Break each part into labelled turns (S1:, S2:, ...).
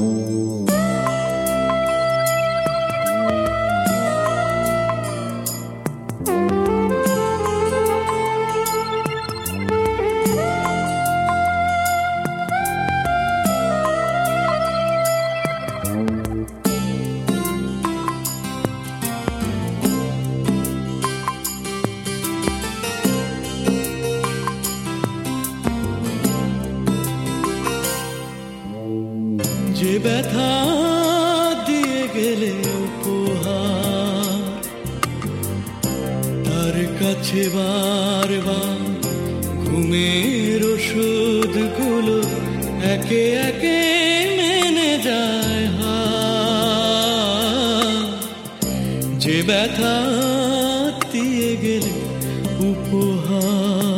S1: যে ব্যথা দিয়ে গেলে উপহার, তার কাছে বারবার ঘুমের ওষুধগুলো একে একে মেনে যায় হার। যে ব্যথা দিয়ে গেলে উপহার,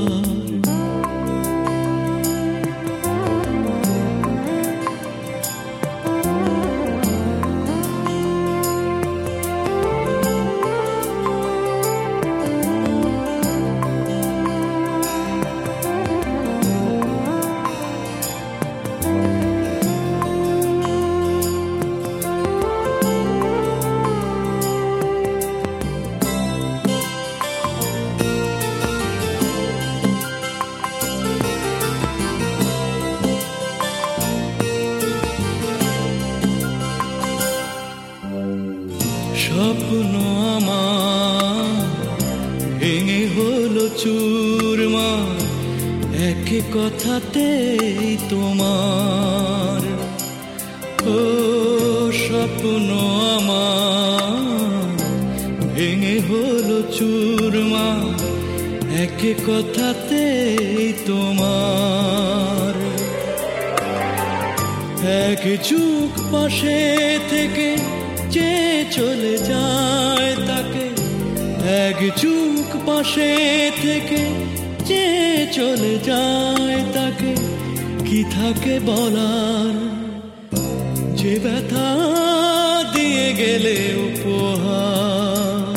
S1: স্বপ্ন আমার ভেঙে হলো চুরমার এক কথাতেই তোমার। ও স্বপ্ন আমার ভেঙে হলো চুরমার এক কথাতেই তোমার। এক যুগ পাশে থেকে যে চলে যায় তাকে, এক যুগ পাশে থেকে যে চলে যায় তাকে কি থাকে বলার। যে ব্যথা দিয়ে গেলে উপহার,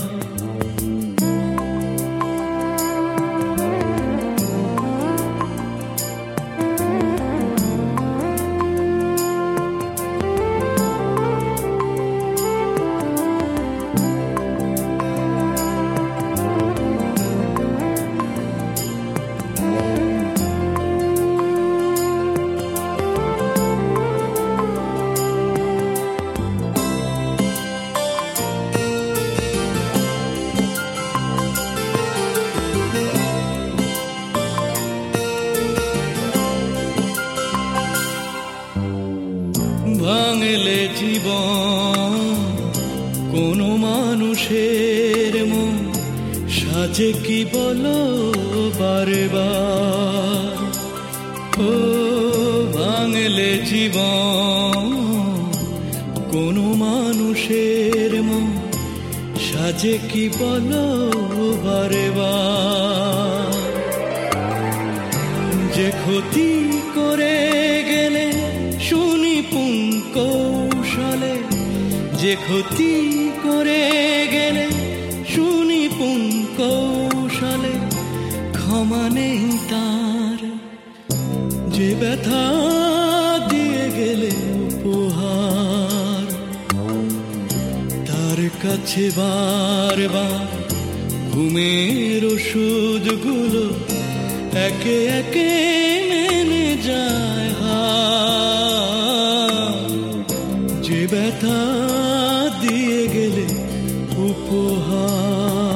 S1: ভাঙলে জীবন কোনো মানুষের মন সাজে কি বলো বারবার। ও ভাঙলে জীবন কোনো মানুষের মন সাজে কি বলো বারবার। যে ক্ষতি করে গেলে শুনি কৌশলে, যে ক্ষতি করে গেলে শুনি কৌশলে ক্ষমা নেই তার। যে ব্যথা দিয়ে গেলে উপহার, তার কাছে বারবার ঘুমের ওষুধগুলো একে একে মেনে যায় হার। যে ব্যথা দিয়ে গেলে উপহার।